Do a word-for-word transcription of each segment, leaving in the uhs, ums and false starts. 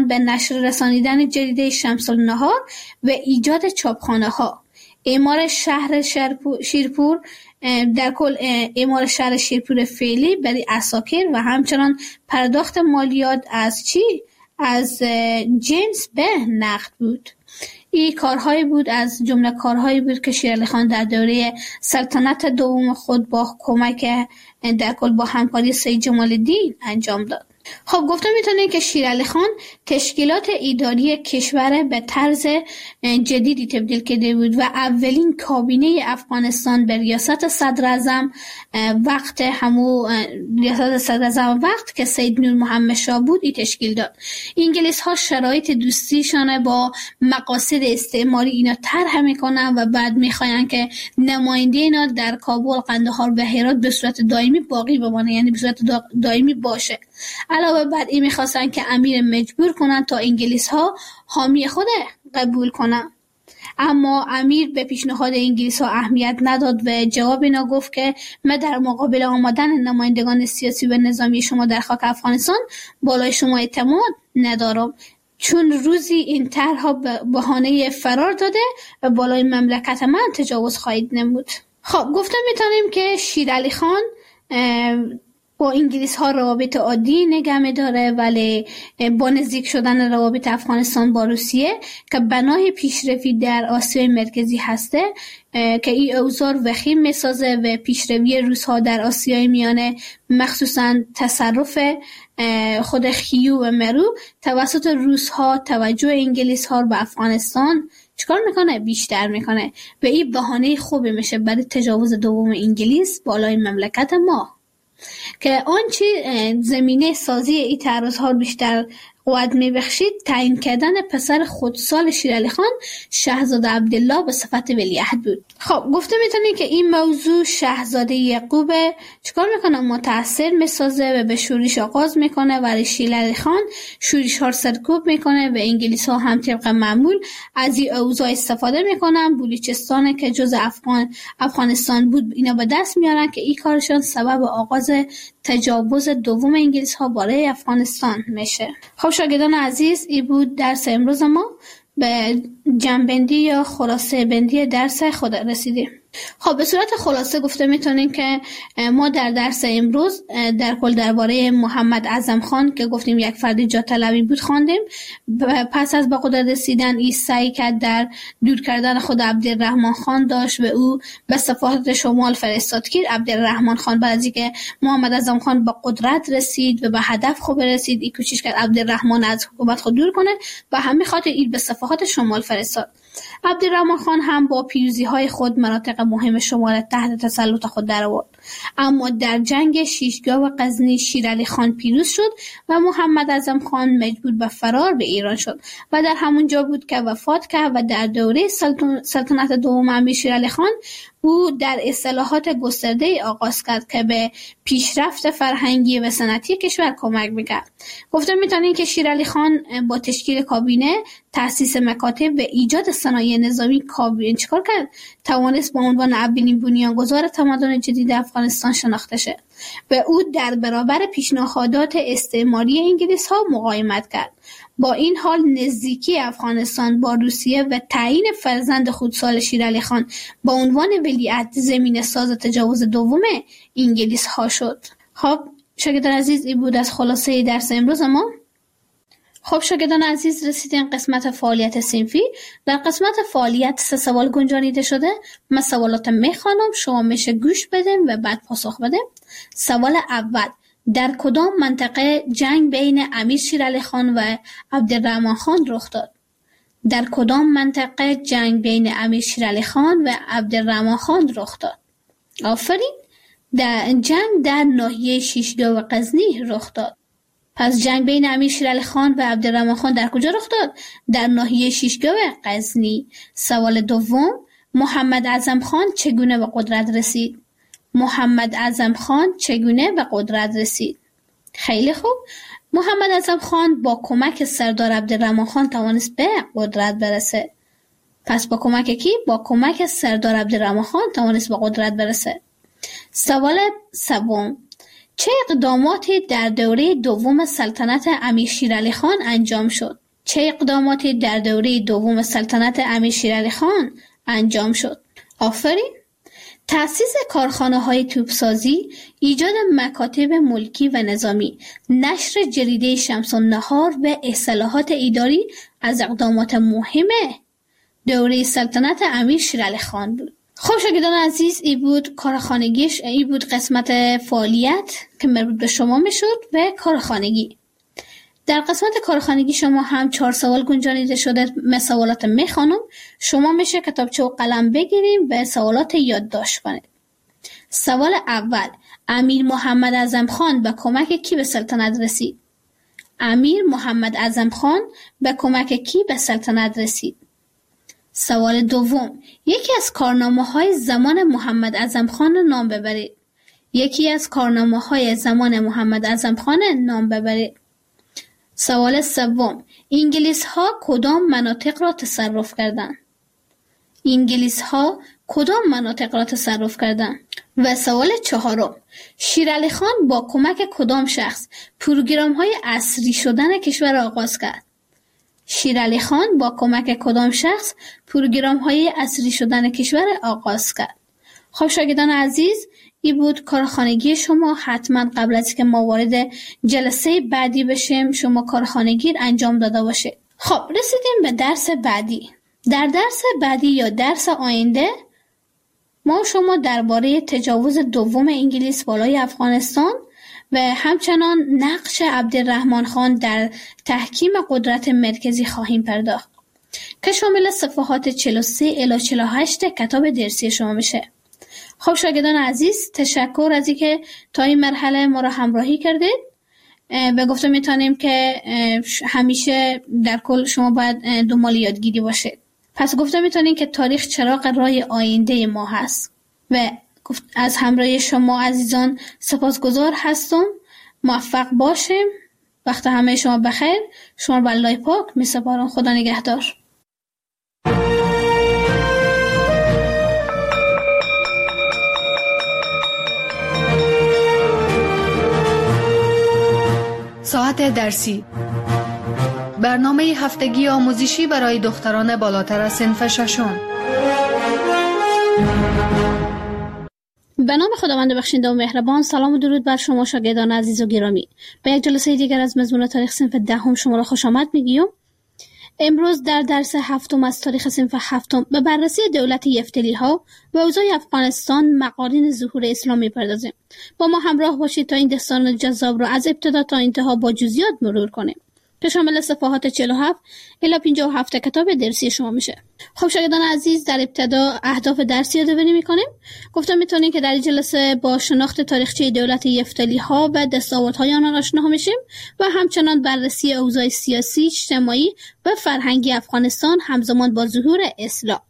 به نشر رسانیدن جریده شمس النهار و ایجاد چاپخانه ها، اعمار شهر شیرپور، در کل اعمار شهر شیرپور فعلی برای عساکر و همچنان پرداخت مالیات از چی؟ از جنس به نقد بود. این کارهایی بود از جمله کارهایی بود که شیر علی خان در دوره سلطنت دوم خود با کمک در کل با همکاری سید جمال الدین انجام داد. خب گفته میتونه که شیر علی خان تشکیلات اداری کشور به طرز جدیدی تبدیل کرده بود و اولین کابینه افغانستان به ریاست صدر اعظم وقت همو ریاست صدر اعظم وقت که سید نور محمد شاه بود ای تشکیل داد. انگلیس ها شرایط دوستیشان با مقاصد استعماری اینا طرح میکنن و بعد میخواین که نماینده اینا در کابل، قندهار و هرات به صورت دائمی باقی بمانه، یعنی به صورت دائمی باشه. علاوه بر این میخواستن که امیر مجبور کنن تا انگلیس ها حامی خود قبول کنن، اما امیر به پیشنهاد انگلیس ها اهمیت نداد و جواب اینا گفت که من در مقابل آمدن نمایندگان سیاسی و نظامی شما در خاک افغانستان بالای شما اعتماد ندارم، چون روزی این طرح‌ها به بهانه فرار داده و بالای مملکت من تجاوز خواهید نمود. خب گفتم میتونیم که شیر علی خان با انگلیس ها روابط عادی نگه می‌داره، ولی با نزدیک شدن روابط افغانستان با روسیه که بنای پیشرفتی در آسیای مرکزی هسته که این اوضاع وخیم میسازه و پیشروی روس ها در آسیای میانه مخصوصا تصرف خود خیو و مرو توسط روس ها توجه انگلیس ها به افغانستان چیکار میکنه؟ بیشتر میکنه و این بهانه خوبی میشه برای تجاوز دوم انگلیس بالای مملکت ما، که آنچه زمینه سازی این تعرض‌ها بیشتر قوت می‌بخشید تعیین کردن پسر خودسال شیر علی خان شاهزاده عبدالله به صفت ولیعهد بود. خب گفته میتونید که این موضوع شاهزاده یعقوب چیکار میکنه؟ متأثر میسازه و به شورش آغاز میکنه و شیر علی خان شورش ها سرکوب میکنه و انگلیس ها هم طبق معمول از این اوضاع استفاده میکنن. بلوچستان که جز افغان افغانستان بود اینا به دست میارن که این کارشون سبب آغاز تجاوز دوم انگلیس ها بالای افغانستان میشه. خب شاگردان عزیز، این بود درس امروز ما. به جنبندی یا خلاصه بندی درس خود رسیدیم. خب به صورت خلاصه گفته میتونیم که ما در درس امروز در کل درباره محمد اعظم خان که گفتیم یک فرد جاه طلبی بود خواندیم. پس از به قدرت رسیدن این سعی کرد در دور کردن خود عبدالرحمن خان داشت و او به صفحات شمال فرستاد که عبدالرحمن خان بعد از اینکه محمد اعظم خان به قدرت رسید و به هدف خوب رسید این کوشش کرد عبدالرحمن از حکومت خود دور کنه و همین خاطر این به صفحات شمال فرستاد. عبدالرحمن خان هم با پیروزی های خود مناطق مهم شمال تحت تسلط خود درآورد، اما در جنگ شیشگاه و غزنی شیر علی خان پیروز شد و محمد اعظم خان مجبور به فرار به ایران شد و در همون جا بود که وفات کرد و در دوره سلطنت دوم امیر شیر علی خان او در اصلاحات گسترده آغاز کرد که به پیشرفت فرهنگی و صنعتی کشور کمک میکرد. گفته میتونیم که شیر علی خان با تشکیل کابینه، تأسیس مکاتب و ایجاد صنایع نظامی کابینه چیکار کرد؟ توانست با عنوان اولین بنیانگذار تمدن جدید افغانستان شناخته شد و او در برابر پیشنهادات استعماری انگلیس ها مقاومت کرد. با این حال نزدیکی افغانستان با روسیه و تعیین فرزند خودسال شیر علی خان با عنوان ولیعهد زمین ساز تجاوز دوم انگلیس ها شد. خب شاگردان عزیز، این بود از خلاصه درس امروز ما. خب شاگردان عزیز، رسیدیم قسمت فعالیت صنفی. در قسمت فعالیت سه سوال گنجانیده شده. من سوالات میخوانم، شما میشه گوش بدین و بعد پاسخ بدین. سوال اول: در کدام منطقه جنگ بین امیر شیر علی خان و عبدالرحمن خان رخ داد؟ در کدام منطقه جنگ بین امیر شیر علی خان و عبدالرحمن خان رخ داد؟ آفرین. در جنگ در ناحیه شیشگاه و غزنی رخ داد. پس جنگ بین امیر شیر علی خان و عبدالرحمن خان در کجا رخ داد؟ در ناحیه شیشگاه و غزنی. سوال دوم: محمد اعظم خان چگونه به قدرت رسید؟ محمد اعظم خان چگونه به قدرت رسید؟ خیلی خوب. محمد اعظم خان با کمک سردار عبدالرحمن خان توانست به قدرت برسه. پس با کمک کی؟ با کمک سردار عبدالرحمن خان توانست به قدرت برسه. سوال سوم: چه اقداماتی در دوره دوم سلطنت امیر شیرعلی خان انجام شد؟ چه اقداماتی در دوره دوم سلطنت امیر شیرعلی خان انجام شد؟ آفرین. تأسیس کارخانه‌های توپسازی، ایجاد مکاتب ملکی و نظامی، نشر جریده شمس النهار و اصلاحات اداری از اقدامات مهم دوره سلطنت امیر شیرعلی خان بود. خب شاگردان عزیز، ای بود کارخانگیش، ای بود قسمت فعالیت که مربوط به شما میشد و کارخانگی. در قسمت کارخانگی شما هم چهار سوال گنجانیده شده. من سوالات میخوانم، شما میشه کتابچه و قلم بگیریم و سوالات یادداشت کنید. سوال اول: امیر محمد اعظم خان به کمک کی به سلطنت رسید؟ امیر محمد اعظم خان به کمک کی به سلطنت رسید؟ سوال دوم: یکی از کارنامه‌های زمان محمد اعظم خان نام ببرید. یکی از کارنامه‌های زمان محمد اعظم خان نام ببرید. سوال سوم: انگلیس ها کدام مناطق را تصرف کردند؟ انگلیس ها کدام مناطق را تصرف کردند؟ و سوال چهارم: شیرعلی خان با کمک کدام شخص پروگرام های عصری شدن کشور را آغاز کرد؟ شیرعلی خان با کمک کدام شخص پروگرام های عصری شدن کشور آغاز کرد؟ خب شاگردان عزیز، این بود کارخانگی شما. حتما قبل از که ما وارد جلسه بعدی بشیم شما کارخانگی انجام داده باشید. خب رسیدیم به درس بعدی. در درس بعدی یا درس آینده ما شما درباره تجاوز دوم انگلیس بالای افغانستان و همچنان نقش عبدالرحمن خان در تحکیم قدرت مرکزی خواهیم پرداخت که شامل صفحات چهل و سه الی چهل و هشت کتاب درسی شما میشه. خب شاگردان عزیز، تشکر از اینکه تا این مرحله ما را همراهی کردید و گفته میتونیم که همیشه در کل شما باید دنبال یادگیری باشید. پس گفته میتونیم که تاریخ چراغ راه آینده ما هست و از همراهی شما عزیزان سپاسگزار هستم. موفق باشیم. وقت همه شما بخیر. شما به الله پاک میسپارم. خدا نگهدار. ساعت درسی، برنامه هفتگی آموزشی برای دختران بالاتر از صنف ششم. به نام خداوند بخشنده و مهربان. سلام و درود بر شما شاگردان عزیز و گرامی. به یک جلسه دیگر از مضمون تاریخ صنف دهم شما را خوش آمد میگیم. امروز در درس هفتم از تاریخ صنف هفتم به بررسی دولت یفتلی ها و اوضاع افغانستان مقارن ظهور اسلام میپردازیم. با ما همراه باشید تا این داستان جذاب را از ابتدا تا انتها با جزئیات مرور کنیم که شامل صفحات چهل و هفت الی پنجاه و هفت کتاب درسی شما میشه. خب شاگردان عزیز، در ابتدا اهداف درسی یادآوری میکنیم. گفتم میتونیم که در این جلسه با شناخت تاریخچه دولت یفتلی ها و دستاوردهای آنها آشنا میشیم و همچنان بررسی اوضاع سیاسی، اجتماعی و فرهنگی افغانستان همزمان با ظهور اسلام،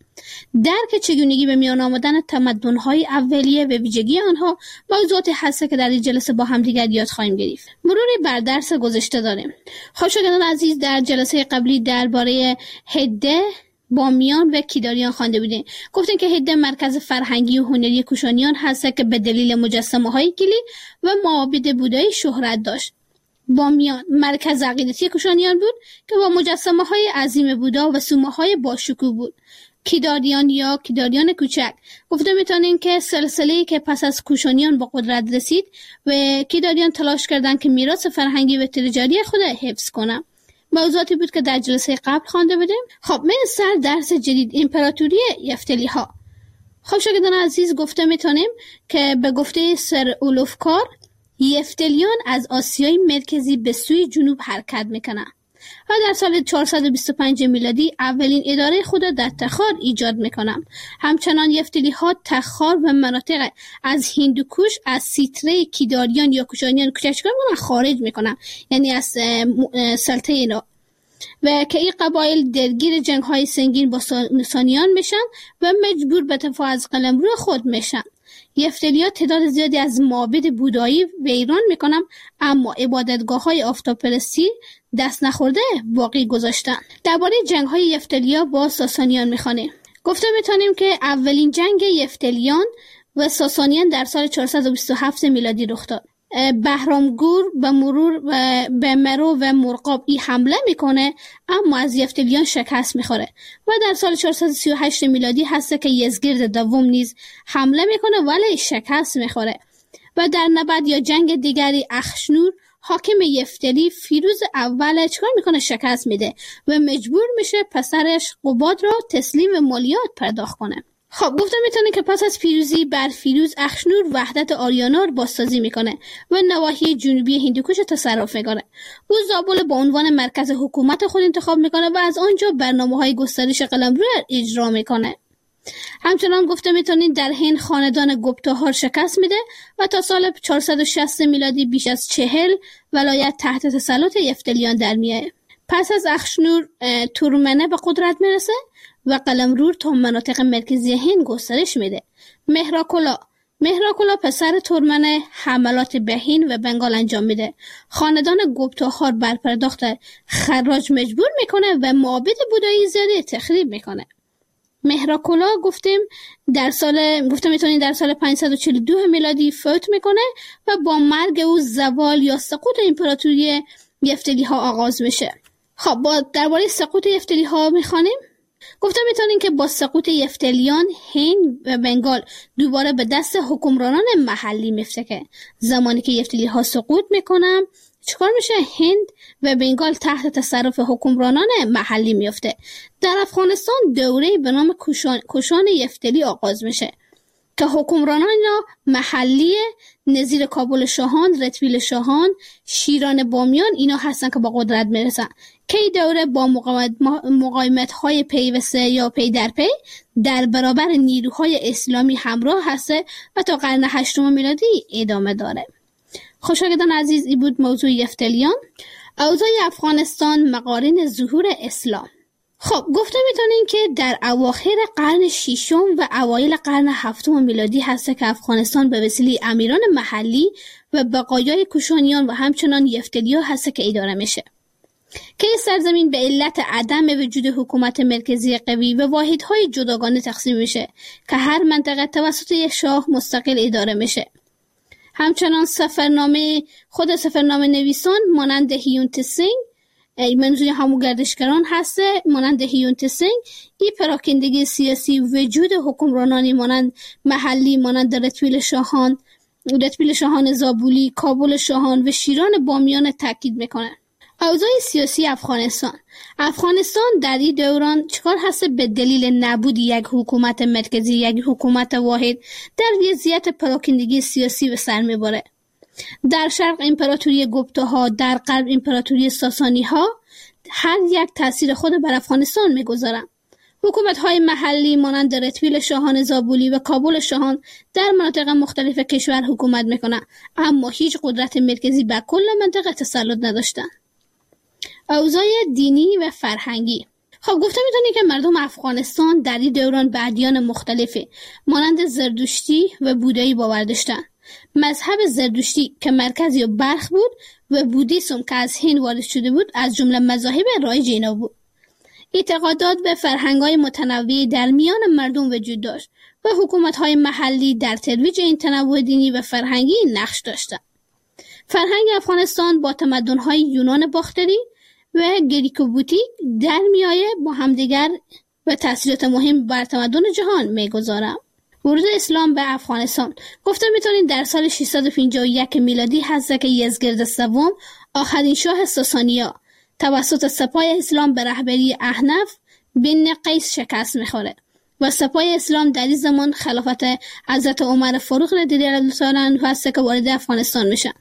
درک چگونگی به میان آمدن تمدن‌های اولیه و ویژگی آنها، موضوعاتی هست که در این جلسه با هم دیگر یاد خواهیم گرفت. مروری بر درس گذشته داریم. خب شاگردان عزیز، در جلسه قبلی درباره هده، بامیان و کیداریان خوانده بودیم. گفتیم که هده مرکز فرهنگی و هنری کوشانیان هست که به دلیل مجسمه‌های گلی و معابد بودایی شهرت داشت. بامیان مرکز عقیدتی کوشانیان بود که با مجسمه‌های عظیم بودا و سومه‌های باشکوه بود. کیداریان یا کیداریان کوچک گفته میتونیم که سلسله‌ای که پس از کوشانیان با قدرت رسید و کیداریان تلاش کردند که میراث فرهنگی و تجاری خود حفظ کنند. موضوعاتی بود که در جلسه قبل خوانده بودیم. خب من سر درس جدید، امپراتوری یفتلی ها. خب شاگردان عزیز، گفته میتونیم که به گفته سر اولوفکار یفتلیان از آسیای مرکزی به سوی جنوب حرکت میکنند و در سال چهارصد و بیست و پنج میلادی اولین اداره خود را در تخار ایجاد میکنند. همچنان یفتلی ها تخار و مناطق از هندوکوش از سیطره کیداریان یا کوشانیان کوچکتر خارج میکنند، یعنی از سلطه اینا، و که این قبایل درگیر جنگ های سنگین با ساسانیان میشن و مجبور به دفاع از قلمرو خود میشن. یفتلی‌ها تعداد زیادی از معابد بودایی ویران میکنن، اما عبادتگاه های آفتاب‌پرستی دست نخورده باقی گذاشتن. درباره جنگ های یفتلی‌ها با ساسانیان میخوانیم. گفته میتونیم که اولین جنگ یفتلیان و ساسانیان در سال چهارصد و بیست و هفت میلادی رخ داد. بهرامگور به مرور به مرو و مرغاب ای حمله میکنه، اما از یفتلیان شکست میخوره و در سال چهارصد و سی و هشت میلادی هست که یزگرد دوم نیز حمله میکنه ولی شکست میخوره و در نبرد یا جنگ دیگری اخشنور حاکم یفتلی فیروز اول چکار میکنه؟ شکست میده و مجبور میشه پسرش قباد را تسلیم مالیات پرداخت کنه. خب گفتم میتونه که پس از پیروزی بر فیروز اخشنور وحدت آریانا رو بازسازی میکنه و نواحی جنوبی هندوکش تصرف میکنه. او زابل با عنوان مرکز حکومت خود انتخاب میکنه و از آنجا برنامه‌های گسترش قلمرو اجرا میکنه. همچنان گفته میتونید در هند خاندان گپتاها شکست میده و تا سال چهارصد و شصت میلادی بیش از چهل ولایت تحت تسلط یفتلیان در میاد. پس از اخشنور تورمنه به قدرت میرسه و قلمرو تا مناطق مرکزی هند گسترش میده. مهراکلا مهراکلا پسر تورمنه حملات به هند و بنگال انجام میده. خاندان گپتاها بر پرداخت خراج مجبور میکنه و معابد بودایی زیادی تخریب میکنه. مهراکلا گفتیم در سال گفتم میتونید در سال پانصد و چهل و دو میلادی فوت میکنه و با مرگ او زوال یا سقوط امپراتوری یفتلی ها آغاز میشه. خب با درباره سقوط یفتلی ها میخوانیم. گفتم میتونین که با سقوط یفتلیان هند و بنگال دوباره به دست حکمرانان محلی میفته که زمانی که یفتلی ها سقوط میکنن چیکار میشه؟ هند و بنگال تحت تصرف حکمرانان محلی میفته. در افغانستان دوره به نام کشان, کشان یفتلی آغاز میشه که حکمرانان محلی نظیر کابل شاهان، رتویل شاهان، شیران بامیان اینا هستن که با قدرت میرسن که این دوره با مقاومت های پیوسته یا پی در پی در برابر نیروهای اسلامی همراه هسته و تا قرن هشتم میلادی ادامه داره. خوشاگدان عزیز، این بود موضوع یفتلیان. اوضاع افغانستان مقارن ظهور اسلام. خب گفته میتونین که در اواخر قرن ششم و اوایل قرن هفتم میلادی هست که افغانستان به وسیله امیران محلی و بقایای کوشانیان و همچنان یفتلی‌ها هست که اداره میشه که این سرزمین به علت عدم وجود حکومت مرکزی قوی و واحدهای جداگانه تقسیم میشه که هر منطقه توسط یک شاه مستقل اداره میشه. همچنان سفرنامه خود سفرنامه نویسان مانند هیونت سینگ، منظور همون گردشگران هسته مانند هیونت سینگ، این پراکندگی سیاسی وجود حکمرانانی مانند محلی مانند رتویل شاهان رتویل شاهان زابولی، کابل شاهان و شیران بامیان تاکید میکنه. اوضاع سیاسی افغانستان افغانستان در این دوران چکار هست؟ به دلیل نبود یک حکومت مرکزی، یک حکومت واحد، در وضعیت پراکندگی سیاسی به سر میبره. در شرق امپراتوری گپتاها، در غرب امپراتوری ساسانی ها هر یک تأثیر خود بر افغانستان میگذارن. حکومت های محلی مانند رتویل شاهان زابولی و کابل شاهان در مناطق مختلف کشور حکومت میکنن، اما هیچ قدرت مرکزی بر کل منطقه تسلط نداشتن. اوضاع دینی و فرهنگی. خب گفته میتونی که مردم افغانستان در این دوران به ادیان مختلفی مانند زردشتی و بودایی باور داشتن. مذهب زردشتی که مرکزی و برخ بود و بودیسم که از هند وارد شده بود از جمله مذاهب رایج اینا بود. اعتقادات و فرهنگ‌های متنوعی در میان مردم وجود داشت و حکومت‌های محلی در ترویج این تنوع دینی و فرهنگی نقش داشتند. فرهنگ افغانستان با تمدن‌های یونان باختری و گریکوبوتیک در میایه با همدیگر و تأثیرات مهم بر تمدن جهان میگذارند. ورود اسلام به افغانستان. گفته میتونید در سال ششصد و پنجاه و یک میلادی هست که یزگرد سوم آخرین شاه ساسانیا توسط سپاه اسلام به رهبری احنف بن قیس شکست میخوره و سپاه اسلام در این زمان خلافت حضرت عمر فاروق رضی الله تعالی عنه هست که وارد افغانستان میشن.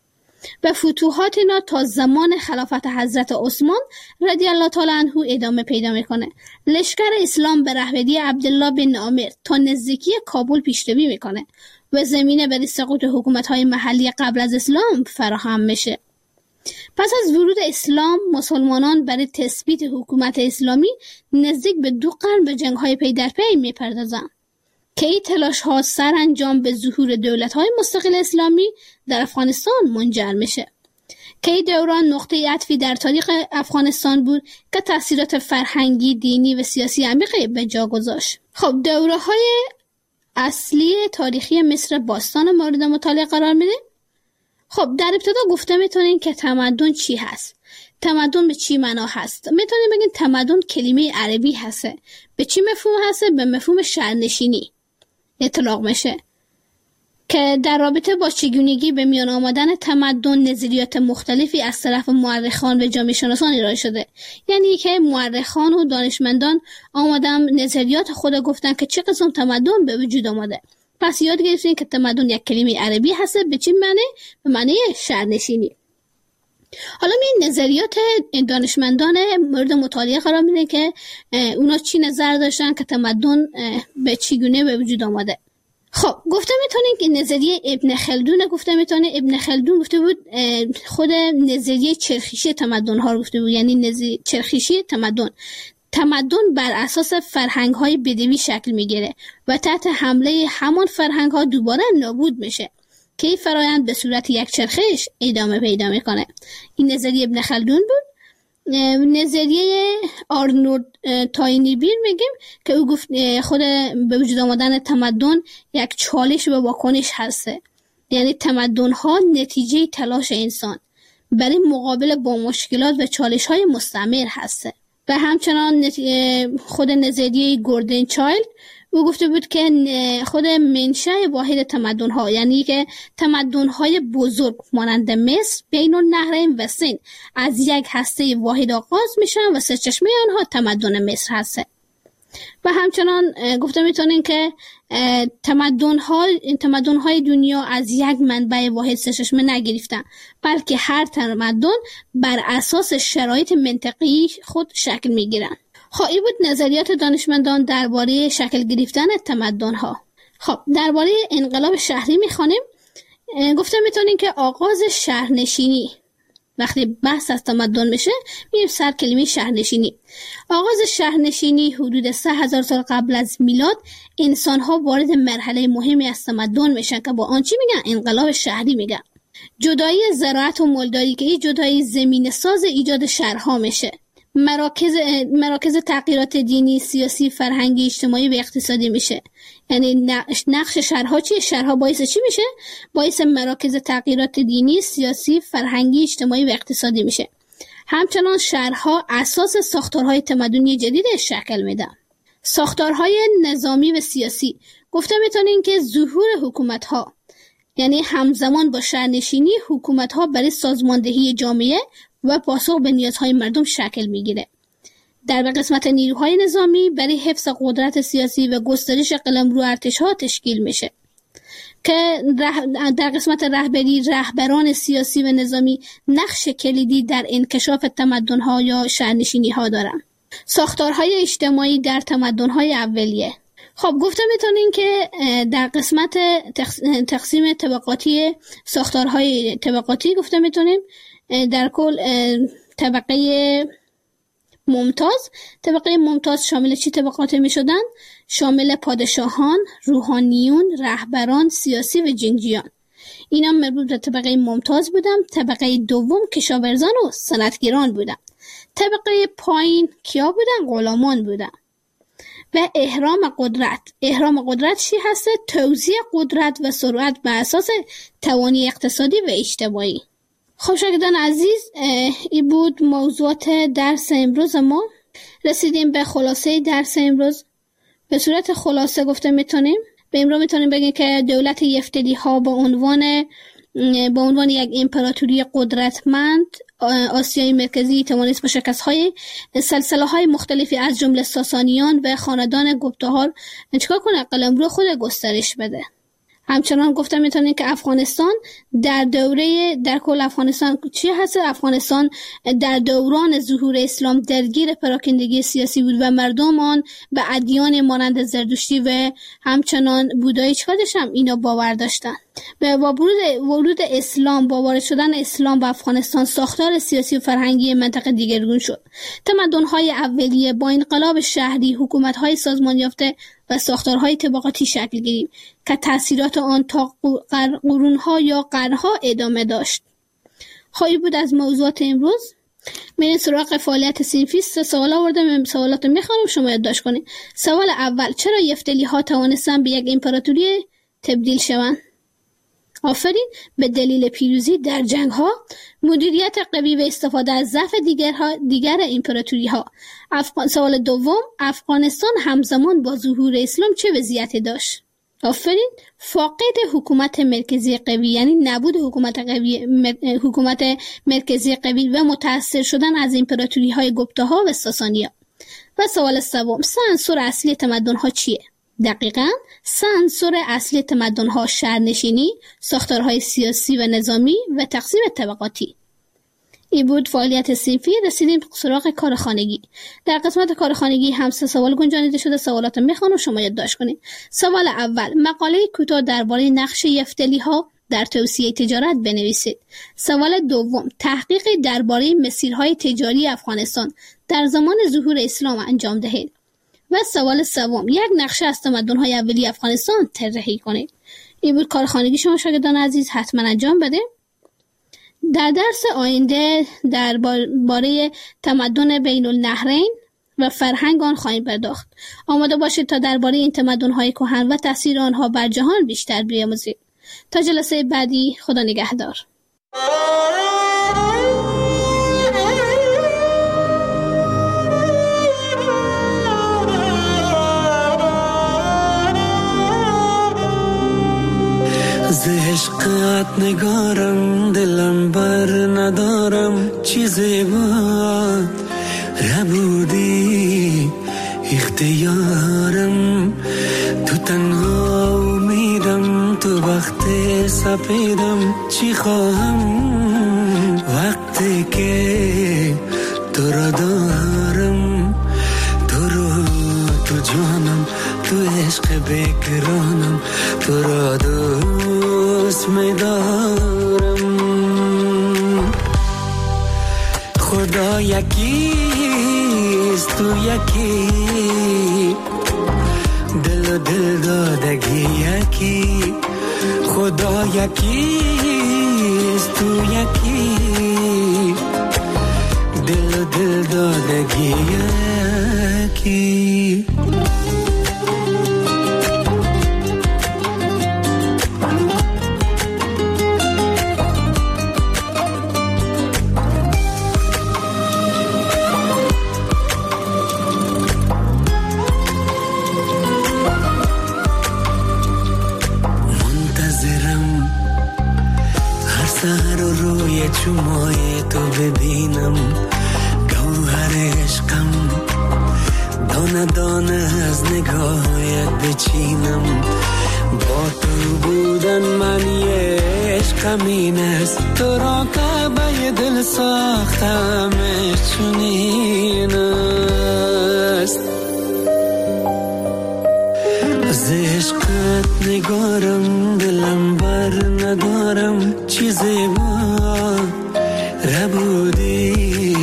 به فتوحات اینا تا زمان خلافت حضرت عثمان رضی الله تعالی عنه ادامه پیدا میکنه. لشکر اسلام به رهبری عبدالله بن عامر تا نزدیکی کابل پیشروی میکنه و زمینه برای سقوط حکومت‌های محلی قبل از اسلام فراهم میشه. پس از ورود اسلام مسلمانان برای تثبیت حکومت اسلامی نزدیک به دو قرن به جنگ‌های پی در پی میپردازند که این تلاش‌ها سرانجام به ظهور دولت‌های مستقل اسلامی در افغانستان منجر میشه که این دوران نقطه عطفی در تاریخ افغانستان بود که تأثیرات فرهنگی، دینی و سیاسی عمیقی به جا گذاشت. خب دوره‌های اصلی تاریخی مصر باستان مورد مطالعه قرار میده. خب در ابتدا گفته میتونین که تمدن چی هست؟ تمدن به چی معنا هست؟ میتونین بگین تمدن کلمه عربی هسته. به چی مفهوم هسته؟ به مفهوم شهرنشینی اطلاق میشه که در رابطه با چگونگی به میان آمدن تمدن نظریات مختلفی از طرف مورخان و جامعه شناسان ارائه شده. یعنی که مورخان و دانشمندان آمدن نظریات خود گفتن که چه قسم تمدن به وجود آمده. پس یاد گرفتین که تمدن یک کلمه عربی هست. به چی معنی؟ به معنی شهرنشینی. حالا می نظریات دانشمندان مورد مطالعه قرار میده که اونا چی نظر داشتن که تمدن به چگونه به وجود آمده. خب گفته میتونین که نظریه ابن خلدون گفته میتونه ابن خلدون گفته بود خود نظریه چرخشی تمدن ها رو گفته بود. یعنی نظریه چرخشی تمدن تمدن بر اساس فرهنگ های بدوی شکل میگیره و تحت حمله همان فرهنگ ها دوباره نابود میشه که این فرایند به صورت یک چرخش ادامه پیدا میکنه. این نظریه ابن خلدون بود. نظریه آرنولد تاینیبیر میگیم که او گفت خود به وجود آمدن تمدن یک چالش و واکنش هسته. یعنی تمدن ها نتیجه تلاش انسان برای مقابله با مشکلات و چالش های مستمر هسته. و همچنان خود نظریه گوردن چایلد او گفته بود که خود منشأ واحد تمدن ها، یعنی که تمدن های بزرگ مانند مصر بین النهرین و سین از یک هسته واحد آغاز میشن و سرچشمه آنها تمدن مصر هسته. و همچنان گفته میتونین که تمدن ها تمدن های دنیا از یک منبع واحد سرچشمه نگرفتن، بلکه هر تمدن بر اساس شرایط منطقی خود شکل میگیرن. خب این بود نظریات دانشمندان درباره شکل گرفتن تمدن ها. خب درباره انقلاب شهری میخوانیم. گفته میتونین که آغاز شهرنشینی، وقتی بحث از تمدن میشه میریم سر کلمه شهرنشینی. آغاز شهرنشینی حدود سه هزار سال قبل از میلاد انسان ها وارد مرحله مهمی از تمدن میشن که با آن چی میگن؟ انقلاب شهری میگن. جدایی زراعت و مالداری که این جدایی زمین ساز ایجاد شهرها میشه. مراکز مراکز تغییرات دینی، سیاسی، فرهنگی، اجتماعی و اقتصادی میشه. یعنی نقش شهرها چیه؟ شهرها باعث چی میشه؟ باعث مراکز تغییرات دینی، سیاسی، فرهنگی، اجتماعی و اقتصادی میشه. همچنان شهرها اساس ساختارهای تمدنی جدید شکل میدن. ساختارهای نظامی و سیاسی گفته میتونین که ظهور حکومت‌ها، یعنی همزمان با شهرنشینی حکومت‌ها برای سازماندهی جامعه و پاسخ به نیازهای مردم شکل میگیره. در قسمت نیروهای نظامی برای حفظ قدرت سیاسی و گسترش قلمرو ارتش‌ها تشکیل میشه که در قسمت رهبری رهبران سیاسی و نظامی نقش کلیدی در انکشاف تمدن‌ها یا شهرنشینی‌ها دارن. ساختارهای اجتماعی در تمدن‌های اولیه. خب گفته میتونین که در قسمت تقسیم طبقاتی ساختارهای طبقاتی گفته میتونیم در کل طبقه ممتاز طبقه ممتاز شامل چی طبقاتی می شدن؟ شامل پادشاهان، روحانیون، رهبران سیاسی و جنگجویان. اینا مربوط به طبقه ممتاز بودن. طبقه دوم کشاورزان و صنعتگران بودن. طبقه پایین کیا بودن؟ غلامان بودن. و احرام قدرت. احرام قدرت چی هسته؟ توزیع قدرت و ثروت بر اساس توانی اقتصادی و اجتماعی. خب شاگردان عزیز، این بود موضوعات درس امروز ما. رسیدیم به خلاصه درس امروز. به صورت خلاصه گفته میتونیم به امروز میتونیم بگیم که دولت یفتلی ها با عنوان با عنوان یک امپراتوری قدرتمند آسیای مرکزی توانست با شکست های سلسله های مختلفی از جمله ساسانیان و خاندان گپتاهار چیکار کنه؟ قلمرو خود گسترش بده. همچنان گفته میتونیم که افغانستان در دوره در کل افغانستان چی هست؟ افغانستان در دوران ظهور اسلام درگیر پراکندگی سیاسی بود و مردم آن به ادیان مانند زرتشتی و همچنان بودایی چیکار داشتن؟ اینا باور داشتن. به با ورود اسلام با وارد شدن اسلام به افغانستان ساختار سیاسی و فرهنگی منطقه دیگرگون شد. تمدن‌های اولیه با انقلاب شهری، حکومت‌های سازمان یافته و ساختارهای طبقاتی شکل گرفت که تأثیرات آن تا قرون‌ها یا قرن‌ها ادامه داشت. خواهی بود از موضوعات امروز. من سراغ فعالیت صنفی سه سوال آوردم. سوالات میخوام شما یادداشت کنید. سوال اول: چرا یفتلی ها توانستن به یک امپراتوری تبدیل شوند؟ آفرین. به دلیل پیروزی در جنگ ها، مدیریت قوی و استفاده از ضعف دیگرها دیگر امپراتوری ها. افغان... سوال دوم، افغانستان همزمان با ظهور اسلام چه وضعیتی داشت؟ آفرین. فاقد حکومت مرکزی قوی، یعنی نبود حکومت قوی مر... حکومت مرکزی قوی و متأثر شدن از امپراتوری های گپتا ها و ساسانی ها. و سوال سوم، سه عنصر اصلی تمدن ها چیه؟ دقیقاً سه عنصر اصلی تمدن ها شهرنشینی، ساختارهای سیاسی و نظامی و تقسیم طبقاتی. این بود فعالیت صنفی. رسیدیم سراغ کار خانگی. در قسمت کار خانگی هم سه سوال گنجانیده شده. سوالات میخوام و شما یادداشت کنید. سوال اول، مقاله کوتاه درباره نقش یفتلی ها در توسعه تجارت بنویسید. سوال دوم، تحقیق درباره مسیرهای تجاری افغانستان در زمان ظهور اسلام انجام دهید. و سوال سوم، یک نقشه از تمدن‌های اولیه افغانستان طراحی کنید. این بود کار خانگی شما شاگردان عزیز، حتما انجام بده. در درس آینده درباره تمدن بین النهرین و فرهنگ آن خواهیم پرداخت. آماده باشید تا درباره این تمدن‌های کهن و تاثیر آنها بر جهان بیشتر بیاموزید. تا جلسه بعدی، خدا نگهدار. ز عشقت نگارم، دلم بر ندارم چیزی بود ربودی اختیارم. تو تنها امیدم، تو وقت سپیدم، چی خواهم وقتی که تو را دارم. تو رو تو جانم، تو عشق بکرانم، تو را دوست می‌دارم. خدا یکیست، تو یکی، دل و دل دادگی یکی. خدا یکیست، تو یکی، دل و دل دادگی یکی. چومای تو ببینم، گوهر عشقم، دانه دانه از نگاهت بچینم. با تو بودن من یه عشقم این است، تو را کعبه دل ساختمش چنین است. از عشقت نگارم، دلم بر ندارم چیزی با ربودی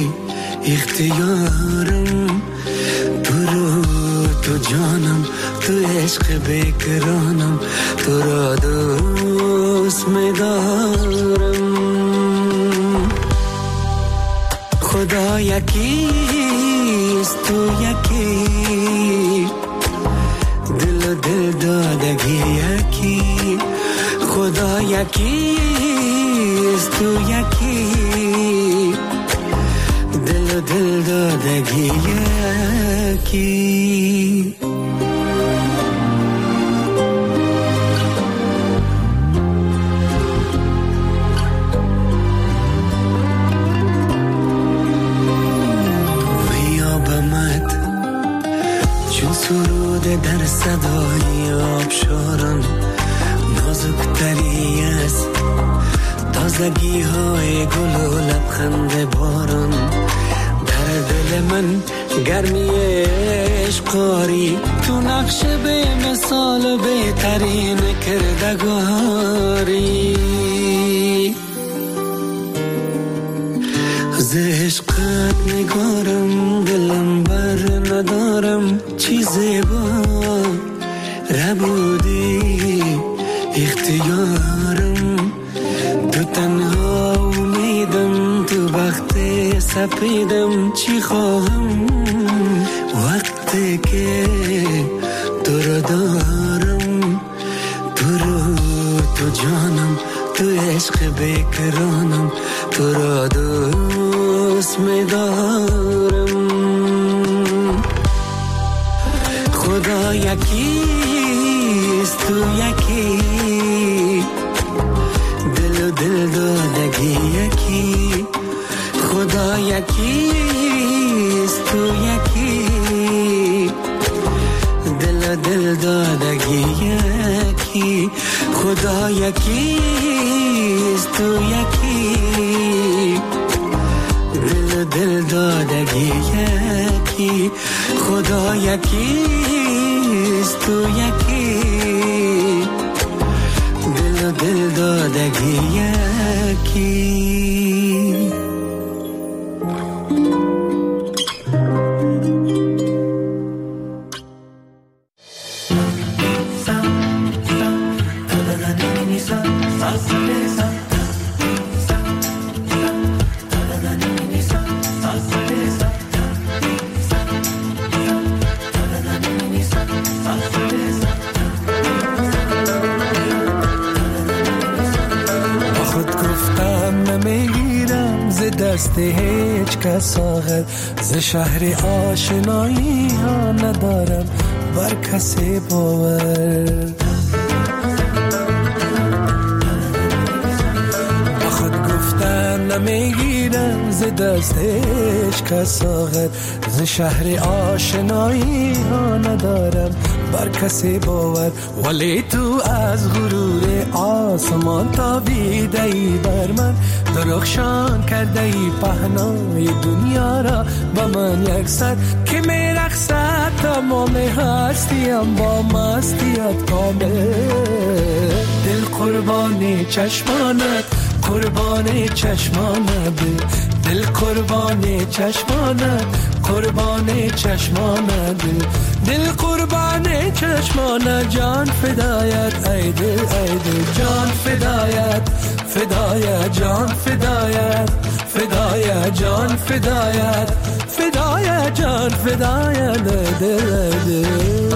اختیارم. تو رو تو جانم، تو عشق بکرانم، تو را دوست می‌دارم. خدا یکیست، تو یکی، دل و دل دادگی یکی. خدا یکیست، تو یکی، دل و دل دادگی یکی. بیابمت چون سرود در صدای آبشاران، نازکتری است تازگی های گل و لبخند باران. در دل من گرمی عشقاری، تو نقش به مثال بهترین کردگاری. از عشقت نگارم، دلم بر ندارم چیزی با ربودی اختیارم. تو تنها امیدم، تو وقت سپیدم، چی خواهم وقتی که تو را دارم. تو رو تو جانم، بیکرانم تو را دوست می‌دارم. خدا یکیست تو یکی، دل و دل دادگی یکی. خدا یکیست تو یکی، دل و دل دادگی یکی. خدا یکیست تو یکی، دل و دل دادگی یکی. خدا یکیست تو یکی، دل و دل دادگی یکی. دست هیچ کس آخر ز شهر آشنایی ها ندارم بر کسی باور. با خود گفتن نمیگیرم ز دست هیچ کس آخر ز شهر آشنایی ها ندارم بر کسی باور. ولی تو از غرور آسمان تابیده ای بر من، درخشان کرده ای پهنای دنیا را با من یکسر که می رقصد تمام هستیم با مستیت کامل. دل قربان چشمانت، قربان چشمانت، دل قربان چشمانت، قربان چشمانت، دل قربان چشمانت. جان فدایت ای دل ای دل، جان فدایت فدایت، جان فدایت فدایت، جان فدایت فدایت، جان فدایت دل دل.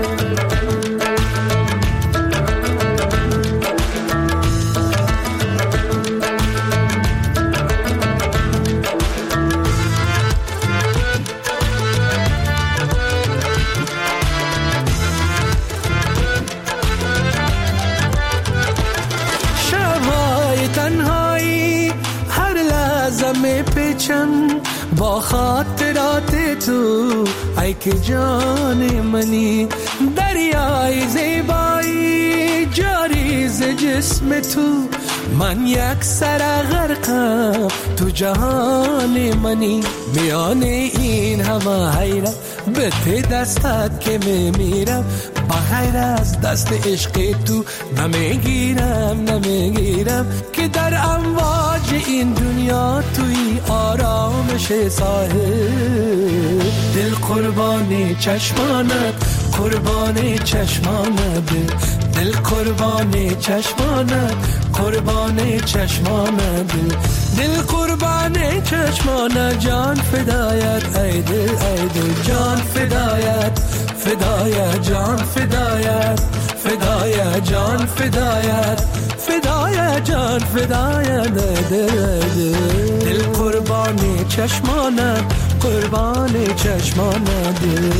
با خاطرات تو ای که جان منی، دریای زیبایی جاری ز جسم تو. من یک سر غرقم تو جهان منی، میان این همه حیرت به ته دستت که میمیرم. بغیر از دست عشق تو نمیگیرم نمیگیرم که در امواج این دنیا توی آرامش ساحل. دل قربان چشمانت، قربان چشمانت، دل قربان چشمانت، قربان چشمانت، دل قربان چشمانت. جان فدایت ای دل ای دل، جان فدایت فدایت، جان فدایت فدایت، جان فدایت فدایت، جان فدایت دل دل. دل قربان چشمانت، قربان چشمانت، دل.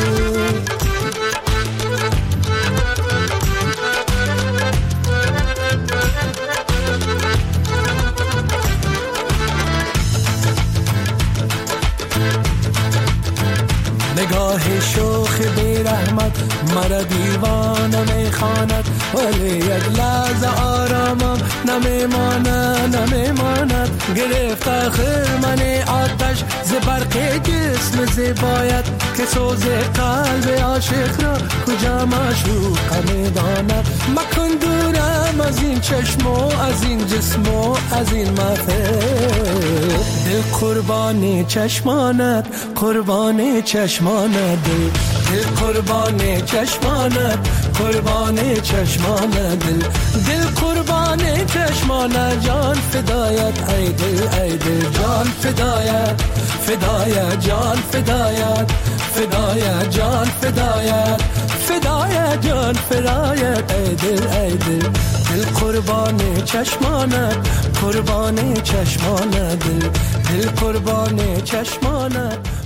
نگاه شوخ بی رحمت مرا دیوانه میخواند، ولی یک لحظه آرامم نمیماند نمیماند. گرفت آخر من آتش ز برق جسم زیبایت که سوز قلب عاشق را کجا معشوق میداند. مکن دورم از این چشم و از این جسم و از این محفل. دل قربان چشمانت، قربان چشمانت، دل قربان چشمانت، قربان چشمانت، دل دل قربان قربان چشمانت جان فدایت ای دل ای دل جان فدایت فدایت جان فدایت فدایت جان فدایت فدایت جان فدایت ای دل ای دل دل قربان چشمانت قربان چشمانت دل دل قربان چشمانت